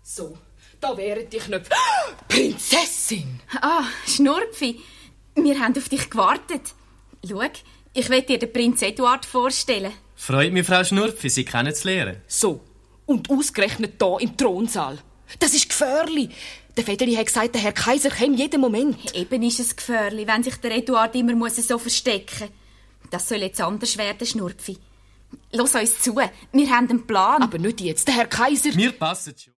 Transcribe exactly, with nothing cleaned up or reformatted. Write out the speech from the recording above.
So, da wären die Knöpfe. Prinzessin! Ah, Schnurpfi, wir haben auf dich gewartet. Schau, ich will dir den Prinz Eduard vorstellen. Freut mich, Frau Schnurpfi, Sie kennenzulernen. So, und ausgerechnet hier im Thronsaal. Das ist gefährlich. Der Fedeli hat gesagt, der Herr Kaiser käme jeden Moment. Eben ist es gefährlich, wenn sich der Eduard immer muss so verstecken muss. Das soll jetzt anders werden, Schnurpfi. Lass uns zu, wir haben einen Plan. Aber nicht jetzt, der Herr Kaiser... Wir passen schon.